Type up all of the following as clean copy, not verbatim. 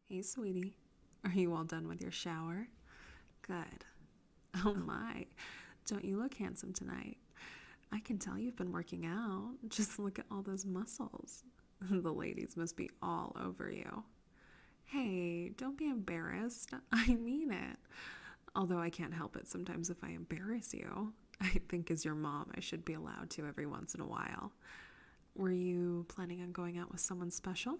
Hey, sweetie. Are you all done with your shower? Good. Oh my, don't you look handsome tonight? I can tell you've been working out. Just look at all those muscles. The ladies must be all over you. Hey, don't be embarrassed. I mean it. Although I can't help it sometimes if I embarrass you. I think as your mom, I should be allowed to every once in a while. Were you planning on going out with someone special?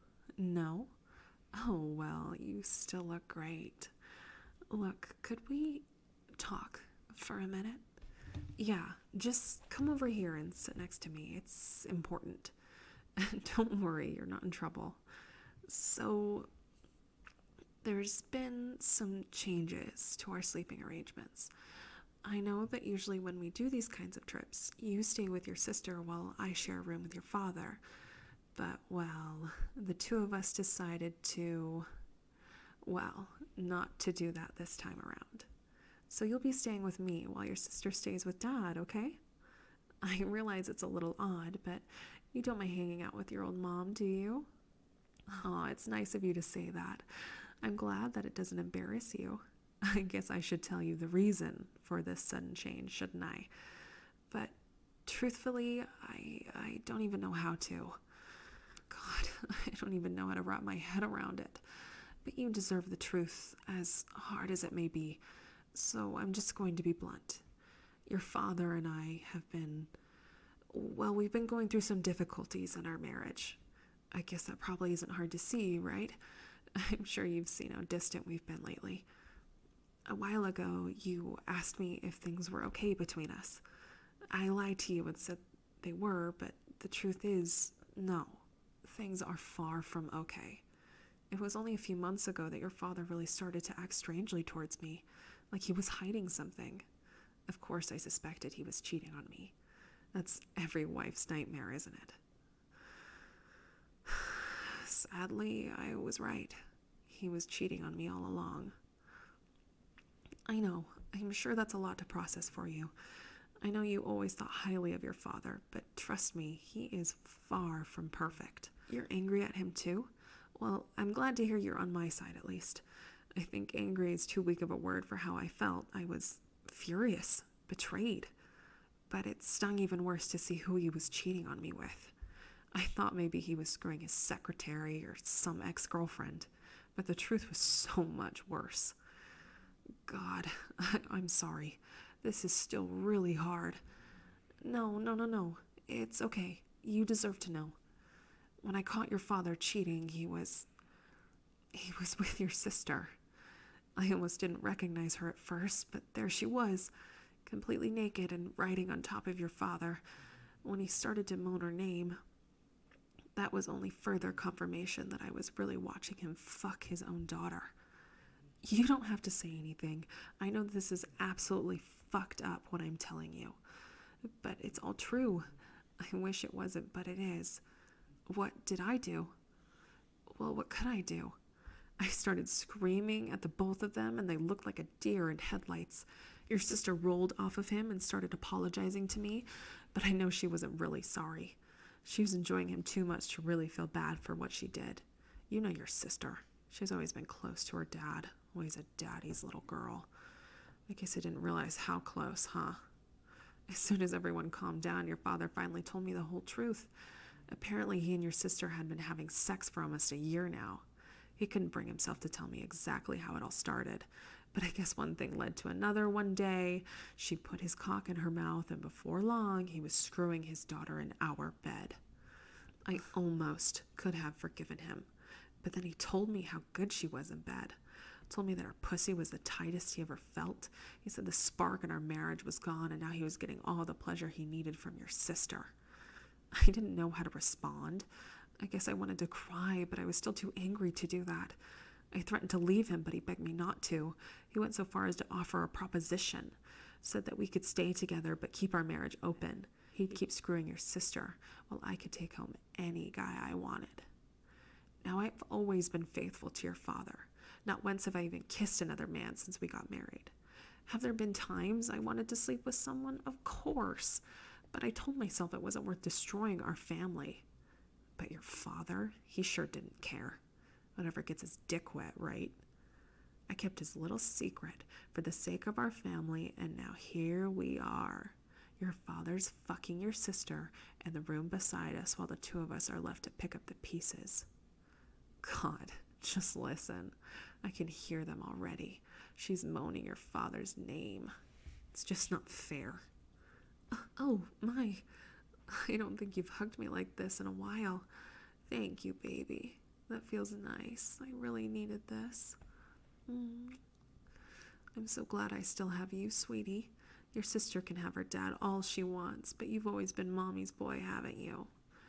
No? Oh, well, you still look great. Look, could we talk for a minute? Yeah, just come over here and sit next to me. It's important. Don't worry, you're not in trouble. So, there's been some changes to our sleeping arrangements. I know that usually when we do these kinds of trips, you stay with your sister while I share a room with your father. But, well, the two of us decided to, well, not to do that this time around. So you'll be staying with me while your sister stays with Dad, okay? I realize it's a little odd, but you don't mind hanging out with your old mom, do you? Oh, it's nice of you to say that. I'm glad that it doesn't embarrass you. I guess I should tell you the reason for this sudden change, shouldn't I? But truthfully, I don't even know how to. God, I don't even know how to wrap my head around it. But you deserve the truth, as hard as it may be. So I'm just going to be blunt. Your father and I have been, well, we've been going through some difficulties in our marriage. I guess that probably isn't hard to see, right? I'm sure you've seen how distant we've been lately. A while ago, you asked me if things were okay between us. I lied to you and said they were, but the truth is, no. Things are far from okay. It was only a few months ago that your father really started to act strangely towards me, like he was hiding something. Of course, I suspected he was cheating on me. That's every wife's nightmare, isn't it? Sadly, I was right. He was cheating on me all along. I know. I'm sure that's a lot to process for you. I know you always thought highly of your father, but trust me, he is far from perfect. You're angry at him too? Well, I'm glad to hear you're on my side at least. I think angry is too weak of a word for how I felt. I was furious, betrayed. But it stung even worse to see who he was cheating on me with. I thought maybe he was screwing his secretary or some ex girlfriend, but the truth was so much worse. God, I'm sorry. This is still really hard. No, no, no, no. It's okay. You deserve to know. When I caught your father cheating, he was with your sister. I almost didn't recognize her at first, but there she was, completely naked and riding on top of your father. When he started to moan her name, that was only further confirmation that I was really watching him fuck his own daughter. You don't have to say anything. I know this is absolutely fucked up what I'm telling you, but it's all true. I wish it wasn't, but it is. What did I do? Well, what could I do? I started screaming at the both of them, and they looked like a deer in headlights. Your sister rolled off of him and started apologizing to me, but I know she wasn't really sorry. She was enjoying him too much to really feel bad for what she did. You know your sister. She's always been close to her dad, always a daddy's little girl. I guess I didn't realize how close, huh? As soon as everyone calmed down, your father finally told me the whole truth. Apparently, he and your sister had been having sex for almost a year now. He couldn't bring himself to tell me exactly how it all started, but I guess one thing led to another one day. She put his cock in her mouth, and before long, he was screwing his daughter in our bed. I almost could have forgiven him, but then he told me how good she was in bed. Told me that her pussy was the tightest he ever felt. He said the spark in our marriage was gone, and now he was getting all the pleasure he needed from your sister. I didn't know how to respond. I guess I wanted to cry, but I was still too angry to do that. I threatened to leave him, but he begged me not to. He went so far as to offer a proposition. Said that we could stay together but keep our marriage open. He'd keep screwing your sister, while I could take home any guy I wanted. Now, I've always been faithful to your father. Not once have I even kissed another man since we got married. Have there been times I wanted to sleep with someone? Of course. But I told myself it wasn't worth destroying our family. But your father, he sure didn't care. Whatever gets his dick wet, right? I kept his little secret for the sake of our family, and now here we are. Your father's fucking your sister in the room beside us while the two of us are left to pick up the pieces. God, just listen. I can hear them already. She's moaning your father's name. It's just not fair. Oh, my. I don't think you've hugged me like this in a while. Thank you, baby. That feels nice. I really needed this. I'm so glad I still have you, sweetie. Your sister can have her dad all she wants, but you've always been Mommy's boy, haven't you?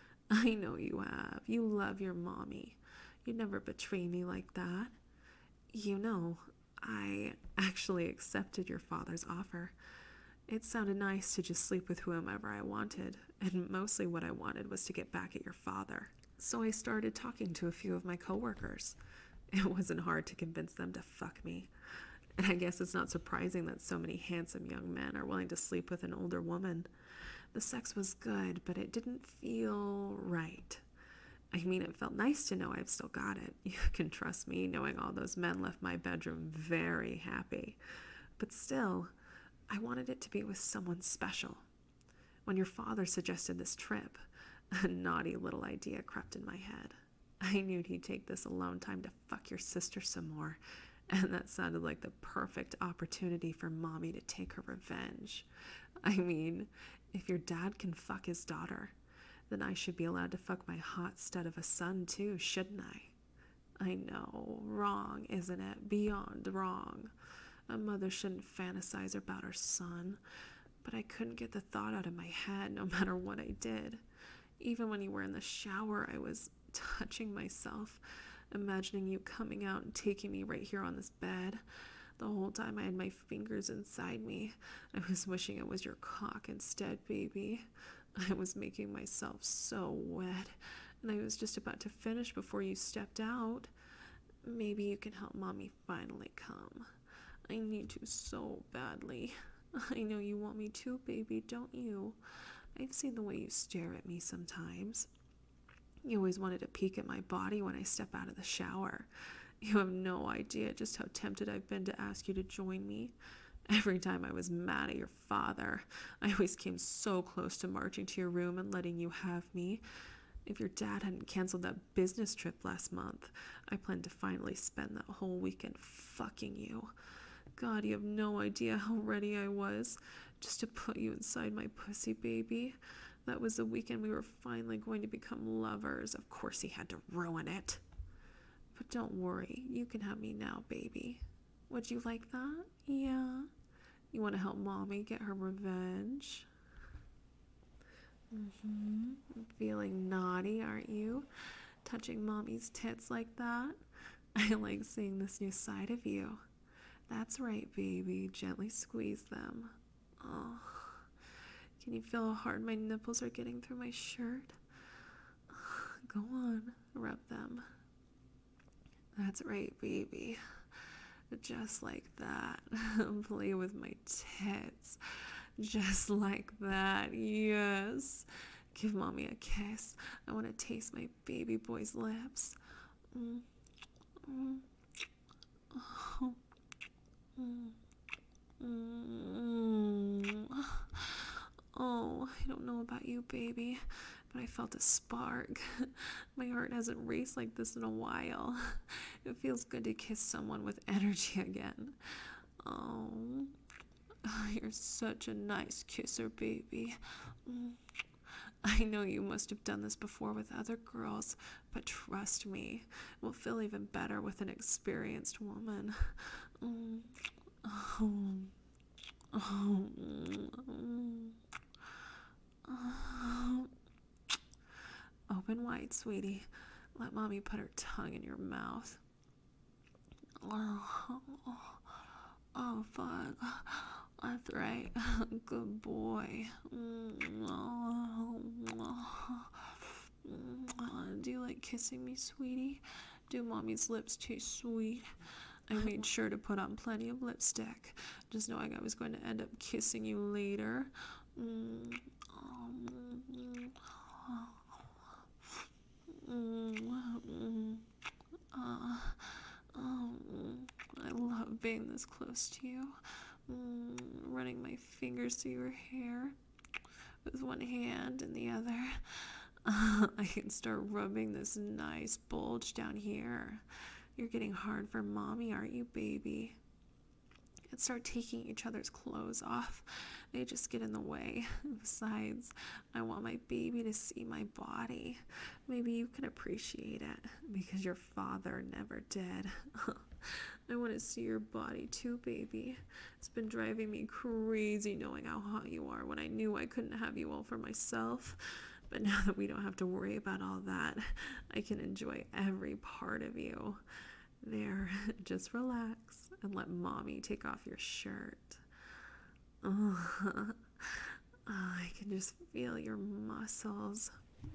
I know you have. You love your mommy. You'd never betray me like that. You know, I actually accepted your father's offer. It sounded nice to just sleep with whomever I wanted, and mostly what I wanted was to get back at your father. So I started talking to a few of my coworkers. It wasn't hard to convince them to fuck me. And I guess it's not surprising that so many handsome young men are willing to sleep with an older woman. The sex was good, but it didn't feel right. I mean, it felt nice to know I've still got it. You can trust me, knowing all those men left my bedroom very happy. But still, I wanted it to be with someone special. When your father suggested this trip, a naughty little idea crept in my head. I knew he'd take this alone time to fuck your sister some more, and that sounded like the perfect opportunity for Mommy to take her revenge. I mean, if your dad can fuck his daughter, then I should be allowed to fuck my hot stud of a son too, shouldn't I? I know, wrong, isn't it? Beyond wrong. A mother shouldn't fantasize about her son, but I couldn't get the thought out of my head no matter what I did. Even when you were in the shower, I was touching myself, imagining you coming out and taking me right here on this bed. The whole time I had my fingers inside me. I was wishing it was your cock instead, baby. I was making myself so wet, and I was just about to finish before you stepped out. Maybe you can help Mommy finally come. I need to so badly. I know you want me to, baby, don't you? I've seen the way you stare at me sometimes. You always wanted to peek at my body when I step out of the shower. You have no idea just how tempted I've been to ask you to join me. Every time I was mad at your father, I always came so close to marching to your room and letting you have me. If your dad hadn't canceled that business trip last month, I planned to finally spend that whole weekend fucking you. God, you have no idea how ready I was just to put you inside my pussy, baby. That was the weekend we were finally going to become lovers. Of course he had to ruin it. But don't worry, you can have me now, baby. Would you like that? Yeah? You want to help Mommy get her revenge? Feeling naughty, aren't you? Touching Mommy's tits like that? I like seeing this new side of you. That's right, baby. Gently squeeze them. Oh, can you feel how hard my nipples are getting through my shirt? Go on, rub them. That's right, baby. Just like that. Play with my tits. Just like that. Yes. Give Mommy a kiss. I want to taste my baby boy's lips. Oh, I don't know about you, baby, but I felt a spark. My heart hasn't raced like this in a while. It feels good to kiss someone with energy again. Oh, you're such a nice kisser, baby. I know you must have done this before with other girls, but trust me, it will feel even better with an experienced woman. Open wide, sweetie. Let Mommy put her tongue in your mouth. Oh, fuck. That's right. Good boy. Do you like kissing me, sweetie? Do Mommy's lips taste sweet? I made sure to put on plenty of lipstick, just knowing I was going to end up kissing you later. Uh, oh, I love being this close to you. Running my fingers through your hair with one hand and the other. I can start rubbing this nice bulge down here. You're getting hard for mommy, aren't you, baby? And start taking each other's clothes off. They just get in the way. Besides, I want my baby to see my body. Maybe you can appreciate it because your father never did. I want to see your body too, baby. It's been driving me crazy knowing how hot you are when I knew I couldn't have you all for myself. But now that we don't have to worry about all that, I can enjoy every part of you. There, just relax and let mommy take off your shirt. Oh, I can just feel your muscles.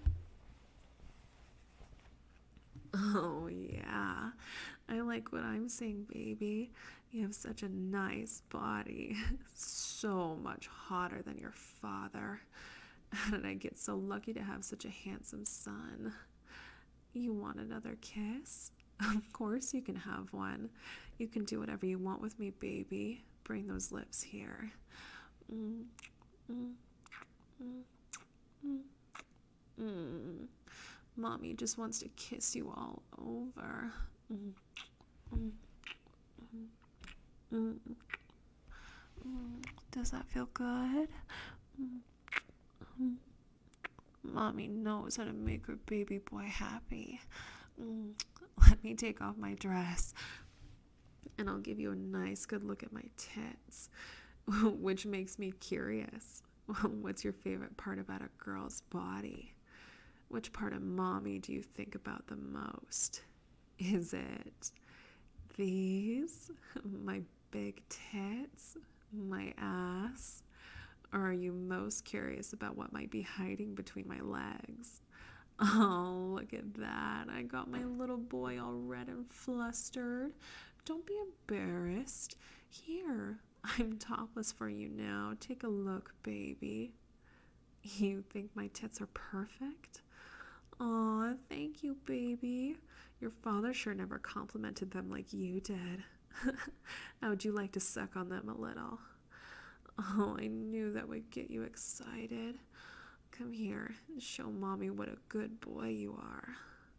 Oh, yeah. I like what I'm saying, baby. You have such a nice body. So much hotter than your father. How did I get so lucky to have such a handsome son? You want another kiss? Of course you can have one. You can do whatever you want with me, baby. Bring those lips here. Mm, mm, mm, mm, mm. Mommy just wants to kiss you all over. Mm, mm, mm, mm, mm. Does that feel good? Mm, mm. Mommy knows how to make her baby boy happy. Let me take off my dress and I'll give you a nice good look at my tits, which makes me curious. What's your favorite part about a girl's body? Which part of mommy do you think about the most? Is it these? My big tits? My ass? Or are you most curious about what might be hiding between my legs? Oh, look at that. I got my little boy all red and flustered. Don't be embarrassed. Here, I'm topless for you now. Take a look, baby. You think my tits are perfect? Aw, thank you, baby. Your father sure never complimented them like you did. How would you like to suck on them a little? Oh, I knew that would get you excited. Come here and show mommy what a good boy you are.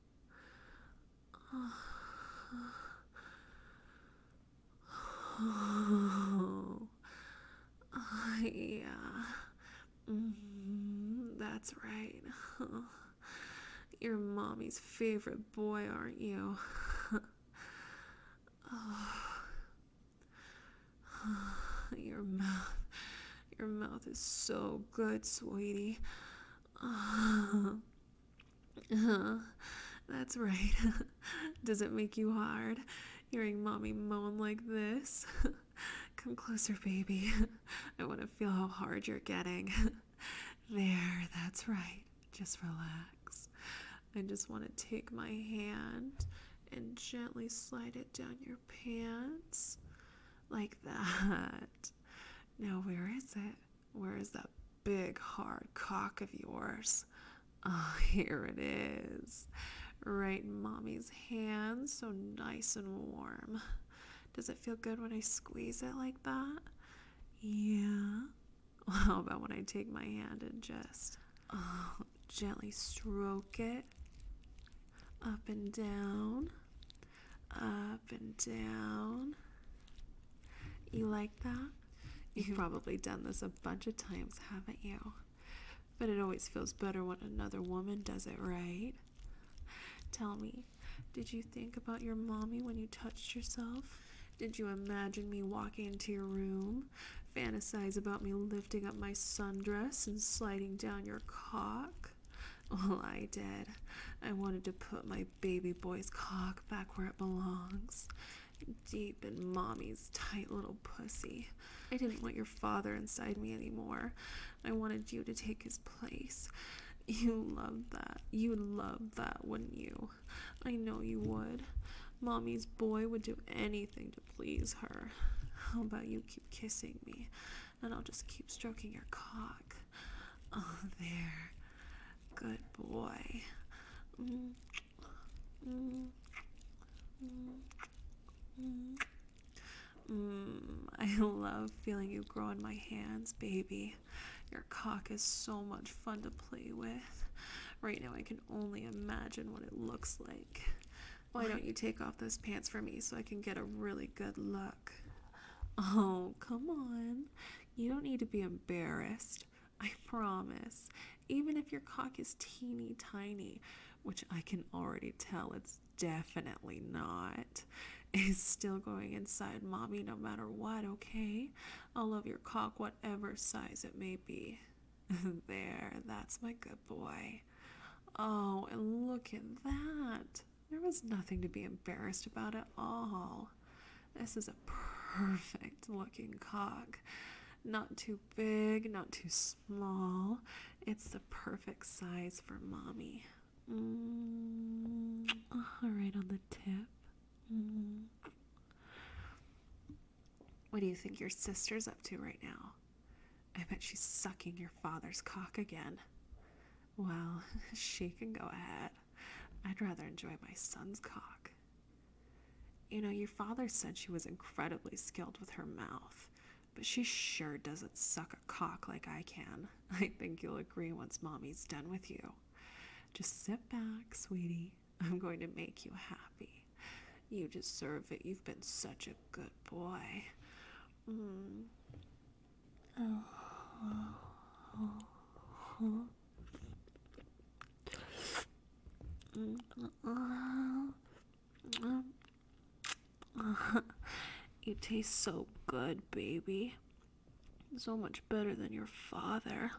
Oh, yeah. That's right. You're mommy's favorite boy, aren't you? Your mouth is so good, sweetie. That's right. Does it make you hard hearing mommy moan like this? Come closer, baby. I want to feel how hard you're getting. There, that's right. Just relax. I just want to take my hand and gently slide it down your pants. Like that. Now, where is it? Where is that big, hard cock of yours? Oh, here it is. Right in mommy's hand, so nice and warm. Does it feel good when I squeeze it like that? Yeah. Well, how about when I take my hand and just gently stroke it up and down, up and down. You like that? You've probably done this a bunch of times, haven't you? But it always feels better when another woman does it, right? Tell me, did you think about your mommy when you touched yourself? Did you imagine me walking into your room, fantasize about me lifting up my sundress and sliding down your cock? Well, I did. I wanted to put my baby boy's cock back where it belongs, deep in mommy's tight little pussy. I didn't want your father inside me anymore. I wanted you to take his place. You loved that. You would love that, wouldn't you? I know you would. Mommy's boy would do anything to please her. How about you keep kissing me, and I'll just keep stroking your cock. Oh, there. Good boy. I love feeling you grow in my hands, baby. Your cock is so much fun to play with. Right now, I can only imagine what it looks like. Why don't you take off those pants for me so I can get a really good look? Oh, come on. You don't need to be embarrassed. I promise. Even if your cock is teeny tiny, which I can already tell it's definitely not, is still going inside mommy no matter what, okay? I'll love your cock whatever size it may be. There, that's my good boy. Oh, and look at that. There was nothing to be embarrassed about at all. This is a perfect looking cock. Not too big, not too small. It's the perfect size for mommy. All right on the tip. What do you think your sister's up to right now? I bet she's sucking your father's cock again. Well, she can go ahead. I'd rather enjoy my son's cock. You know, your father said she was incredibly skilled with her mouth, but she sure doesn't suck a cock like I can. I think you'll agree once mommy's done with you. Just sit back, sweetie. I'm going to make you happy. You deserve it. You've been such a good boy. You taste so good, baby. So much better than your father.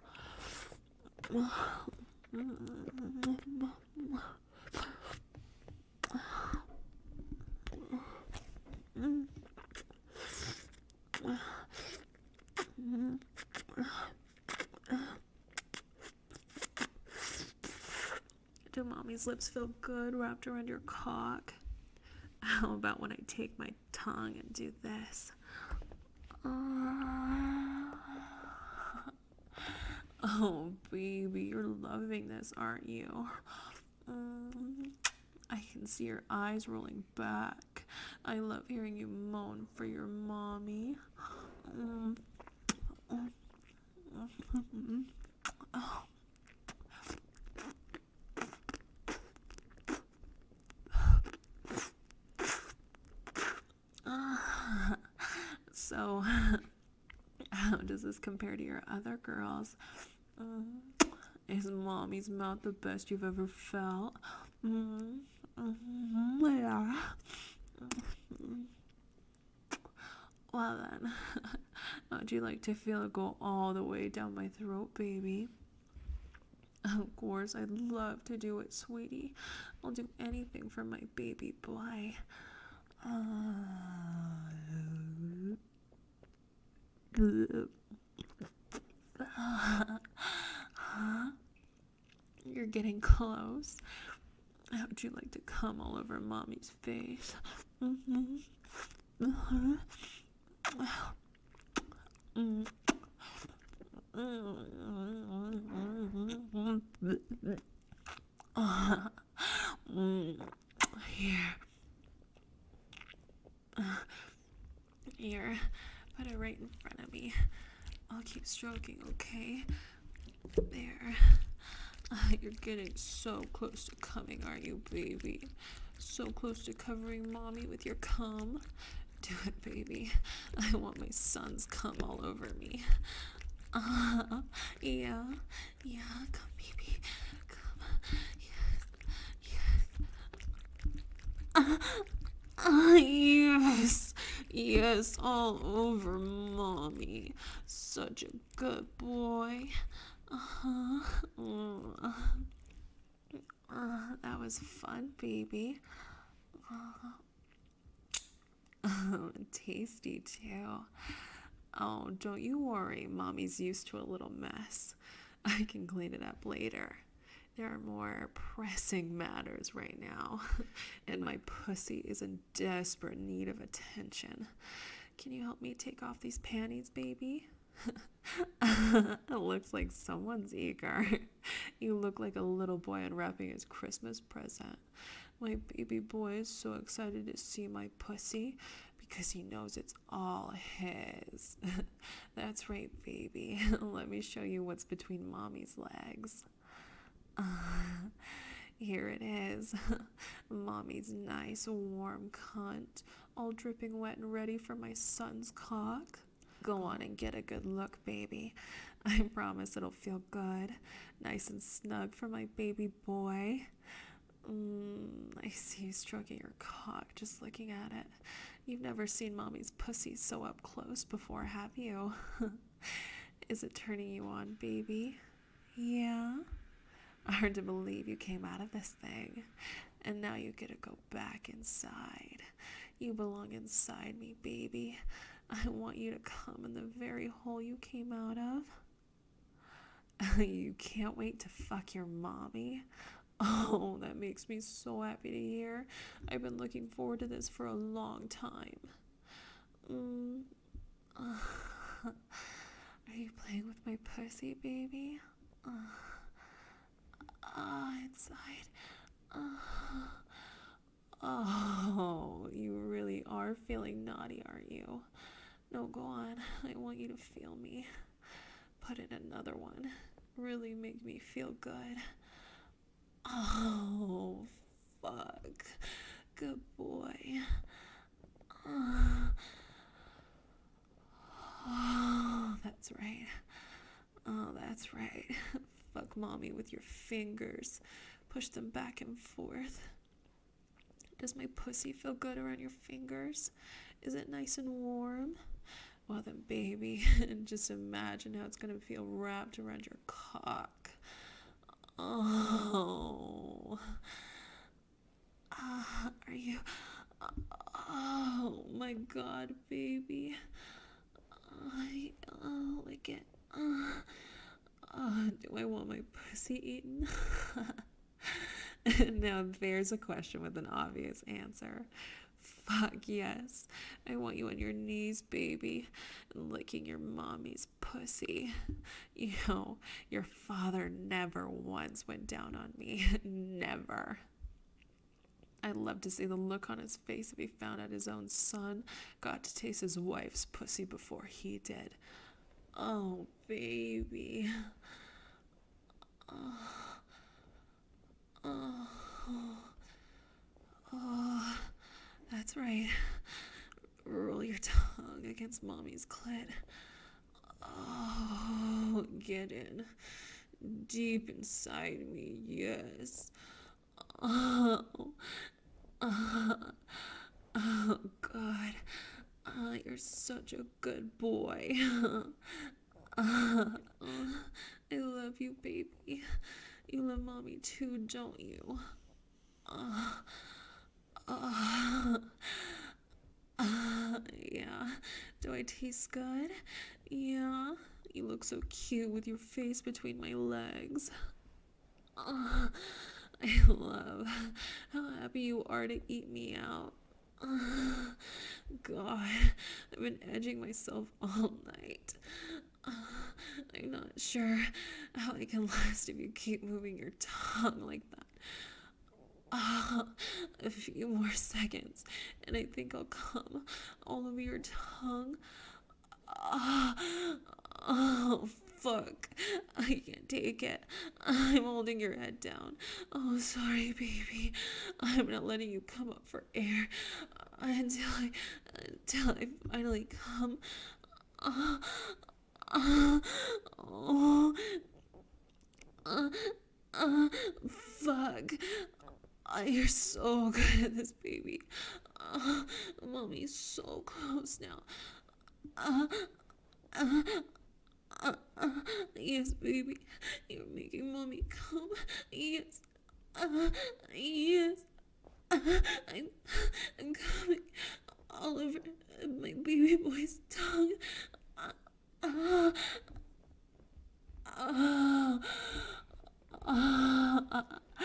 Do mommy's lips feel good wrapped around your cock? How about when I take my tongue and do this? Oh, baby, you're loving this, aren't you? I can see your eyes rolling back. I love hearing you moan for your mommy. So, how does this compare to your other girls? Is mommy's mouth the best you've ever felt? Yeah. Well then, how'd you like to feel it go all the way down my throat, baby? Of course, I'd love to do it, sweetie. I'll do anything for my baby boy. You're getting close. How'd you like to come all over mommy's face? Here. Here. Put it right in front of me. I'll keep stroking, okay? There. You're getting so close to coming, aren't you, baby? So close to covering mommy with your cum. Do it, baby. I want my son's cum all over me. Yeah. Yeah, come, baby. Come. Yes. Yes, all over mommy. Such a good boy. That was fun, baby. Tasty too. Oh, don't you worry. Mommy's used to a little mess. I can clean it up later. There are more pressing matters right now, and my pussy is in desperate need of attention. Can you help me take off these panties, baby? It looks like someone's eager. You look like a little boy unwrapping his Christmas present. My baby boy is so excited to see my pussy because he knows it's all his. That's right, baby. Let me show you what's between mommy's legs. Here it is. Mommy's nice, warm cunt, all dripping wet and ready for my son's cock. Go on and get a good look, baby. I promise it'll feel good. Nice and snug for my baby boy. I see you stroking your cock just looking at it. You've never seen mommy's pussy so up close before, have you? Is it turning you on, baby? Yeah? Hard to believe you came out of this thing. And now you get to go back inside. You belong inside me, baby. I want you to come in the very hole you came out of. You can't wait to fuck your mommy? Oh, that makes me so happy to hear. I've been looking forward to this for a long time. Are you playing with my pussy, baby? Inside. Oh, you really are feeling naughty, aren't you? No, go on. I want you to feel me. Put in another one. Really make me feel good. Oh, fuck. Good boy. Oh, that's right. Oh, that's right. Fuck mommy with your fingers. Push them back and forth. Does my pussy feel good around your fingers? Is it nice and warm? Well then, baby, just imagine how it's gonna feel wrapped around your cock. Oh. Are you... Oh my god, baby. I'll lick it. Do I want my pussy eaten? Now there's a question with an obvious answer. Fuck yes. I want you on your knees, baby, and licking your mommy's pussy. You know, your father never once went down on me. Never. I'd love to see the look on his face if he found out his own son got to taste his wife's pussy before he did. Oh, baby. Oh, that's right. Roll your tongue against mommy's clit. Oh, get in. Deep inside me, yes. Oh, oh God. You're such a good boy. I love you, baby. You love mommy too, don't you? Yeah. Do I taste good? Yeah. You look so cute with your face between my legs. I love how happy you are to eat me out. God, I've been edging myself all night. I'm not sure how I can last if you keep moving your tongue like that. A few more seconds, and I think I'll come all over your tongue. Oh, fuck. I can't take it. I'm holding your head down. Oh, sorry, baby. I'm not letting you come up for air until I finally come. Fuck. You're so good at this, baby. Mommy's so close now. Yes, baby. You're making mommy come. Yes. Yes. I'm coming all over my baby boy's tongue. Uh, uh, uh,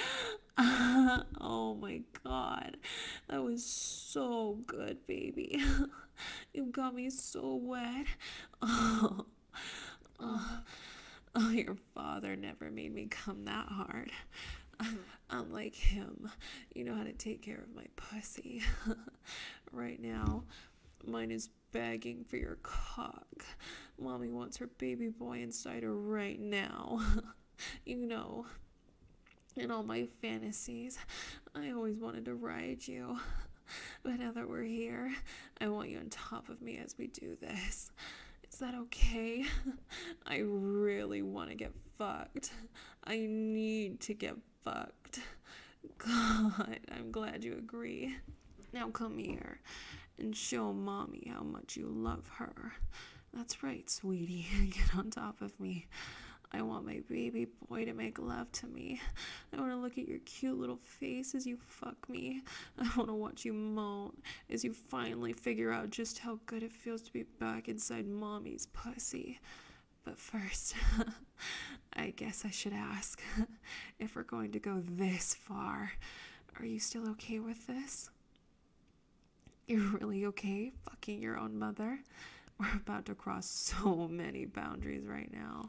oh my god. That was so good, baby. You got me so wet. Oh, oh, your father never made me come that hard. Unlike him, you know how to take care of my pussy. Right now, mine is begging for your cock. Mommy wants her baby boy inside her right now. You know, in all my fantasies, I always wanted to ride you. But now that we're here, I want you on top of me as we do this. Is that okay? I really want to get fucked. I need to get fucked. God, I'm glad you agree. Now come here and show Mommy how much you love her. That's right, sweetie. Get on top of me. I want my baby boy to make love to me. I want to look at your cute little face as you fuck me. I want to watch you moan as you finally figure out just how good it feels to be back inside Mommy's pussy. But first, I guess I should ask, if we're going to go this far, are you still okay with this? You're really okay fucking your own mother? We're about to cross so many boundaries right now.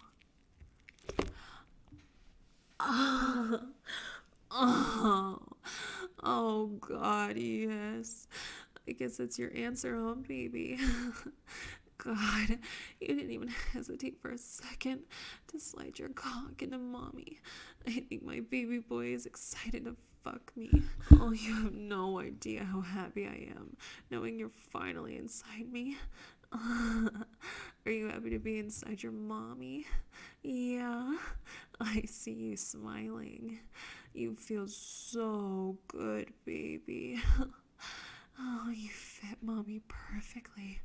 Oh, oh God, yes. I guess that's your answer, huh, baby? God, you didn't even hesitate for a second to slide your cock into Mommy. I think my baby boy is excited to fuck me. Oh, you have no idea how happy I am knowing you're finally inside me. Are you happy to be inside your mommy? Yeah, I see you smiling. You feel so good, baby. Oh, you fit Mommy perfectly.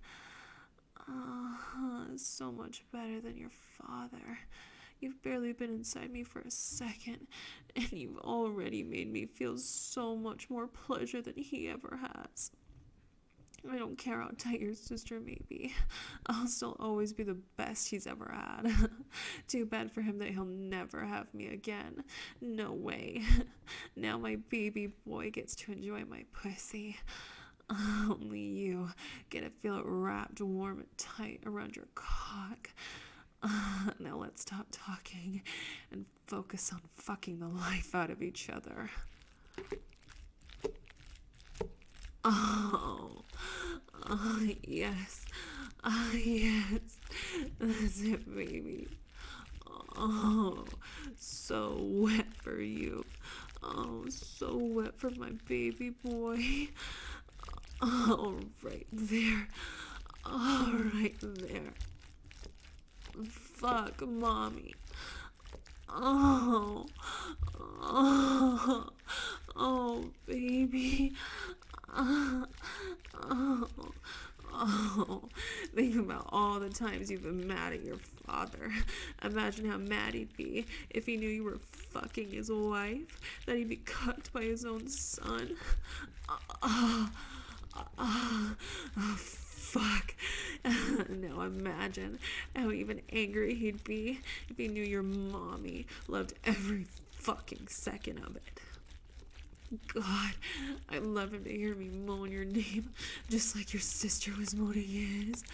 So much better than your father. You've barely been inside me for a second, and you've already made me feel so much more pleasure than he ever has. I don't care how tight your sister may be. I'll still always be the best he's ever had. Too bad for him that he'll never have me again. No way. Now my baby boy gets to enjoy my pussy. Only you get to feel it wrapped warm and tight around your cock. Now let's stop talking and focus on fucking the life out of each other. Oh, yes. Yes. That's it, baby. Oh, so wet for you. Oh, so wet for my baby boy. Oh, right there. Oh, right there. Fuck, Mommy. Oh, oh, oh, baby. Oh, oh, think about all the times you've been mad at your father. Imagine how mad he'd be if he knew you were fucking his wife, that he'd be cucked by his own son. Oh, fuck. Now imagine how even angry he'd be if he knew your mommy loved every fucking second of it. God, I'd love him to hear me moan your name, just like your sister was moaning his.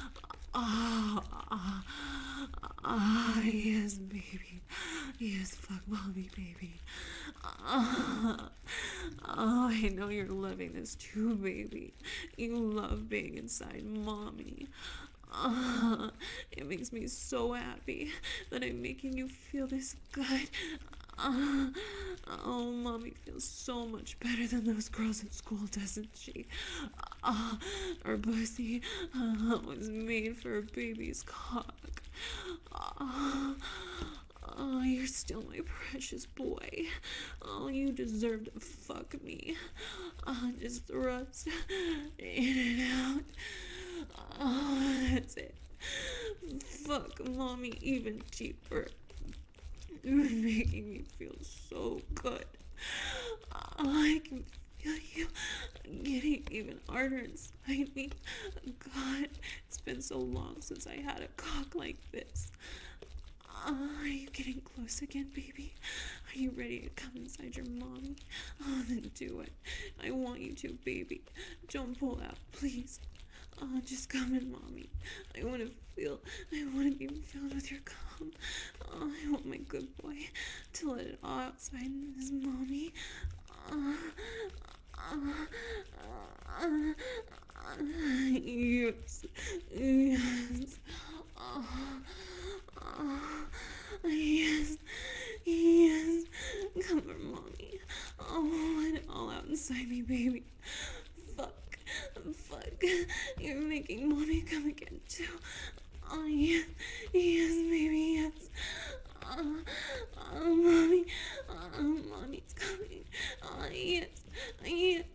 Yes, baby. Yes, fuck Mommy, baby. I know you're loving this too, baby. You love being inside Mommy. It makes me so happy that I'm making you feel this good. Oh, Mommy feels so much better than those girls at school, doesn't she? Her pussy was made for a baby's cock. Oh, you're still my precious boy. Oh, you deserve to fuck me. Just thrust in and out. Oh, that's it. Fuck Mommy even deeper. You're making me feel so good. I can feel you getting even harder inside me. God, it's been so long since I had a cock like this. Are you getting close again, baby? Are you ready to come inside your mommy? Oh, then do it. I want you to, baby. Don't pull out, please. Oh, just come in, Mommy. I want to be filled with your cum. Oh, I want my good boy to let it all outside in his mommy. Uh, yes, yes. Oh, oh, yes, yes. Come on, Mommy. Oh, let it all out inside me, baby. Fuck, fuck. You're making Mommy come again, too. Oh, yes, yes, baby, yes. Oh, Mommy, Mommy's coming. Oh, yes, yes.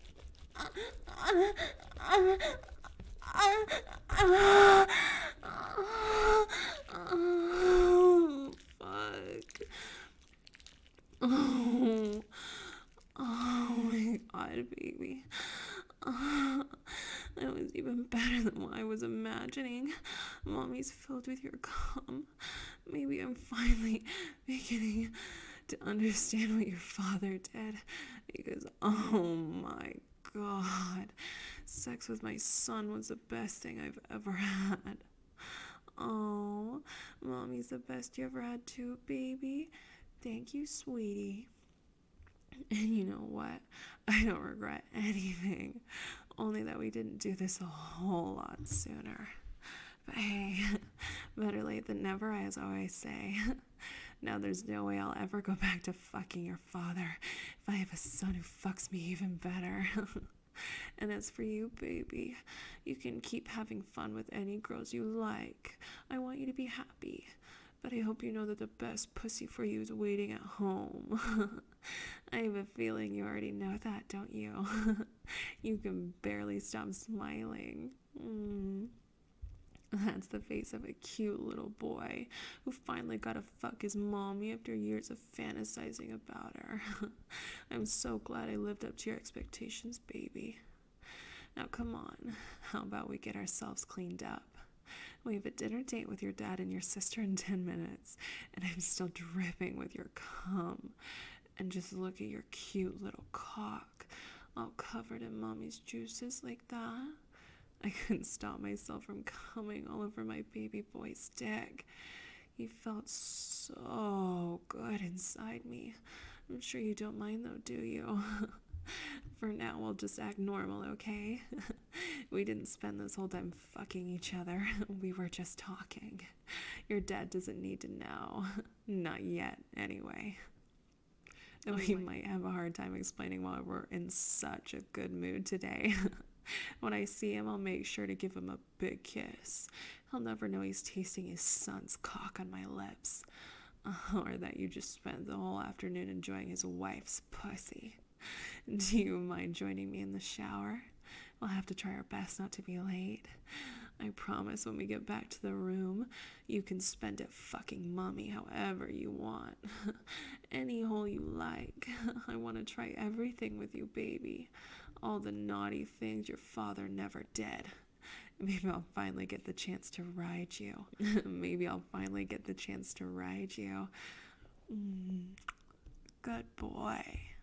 Oh, fuck. Oh, oh my god, baby. Oh, that was even better than what I was imagining. Mommy's filled with your cum. Maybe I'm finally beginning to understand what your father did. Because, oh my god, sex with my son was the best thing I've ever had. Oh, Mommy's the best you ever had too, baby. Thank you, sweetie. And you know what? I don't regret anything. Only that we didn't do this a whole lot sooner. But hey, better late than never, as I always say. Now there's no way I'll ever go back to fucking your father if I have a son who fucks me even better. And as for you, baby, you can keep having fun with any girls you like. I want you to be happy. But I hope you know that the best pussy for you is waiting at home. I have a feeling you already know that, don't you? You can barely stop smiling. That's the face of a cute little boy who finally got to fuck his mommy after years of fantasizing about her. I'm so glad I lived up to your expectations, baby. Now come on, how about we get ourselves cleaned up? We have a dinner date with your dad and your sister in 10 minutes, and I'm still dripping with your cum. And just look at your cute little cock, all covered in mommy's juices like that. I couldn't stop myself from coming all over my baby boy's dick. He felt so good inside me. I'm sure you don't mind though, do you? For now, we'll just act normal, okay? We didn't spend this whole time fucking each other. We were just talking. Your dad doesn't need to know. Not yet, anyway. We might have a hard time explaining why we're in such a good mood today. When I see him, I'll make sure to give him a big kiss. He'll never know he's tasting his son's cock on my lips. Or that you just spent the whole afternoon enjoying his wife's pussy. Do you mind joining me in the shower? We'll have to try our best not to be late. I promise when we get back to the room, you can spend it fucking mommy however you want. Any hole you like. I want to try everything with you, baby. All the naughty things your father never did. Maybe I'll finally get the chance to ride you. Good boy.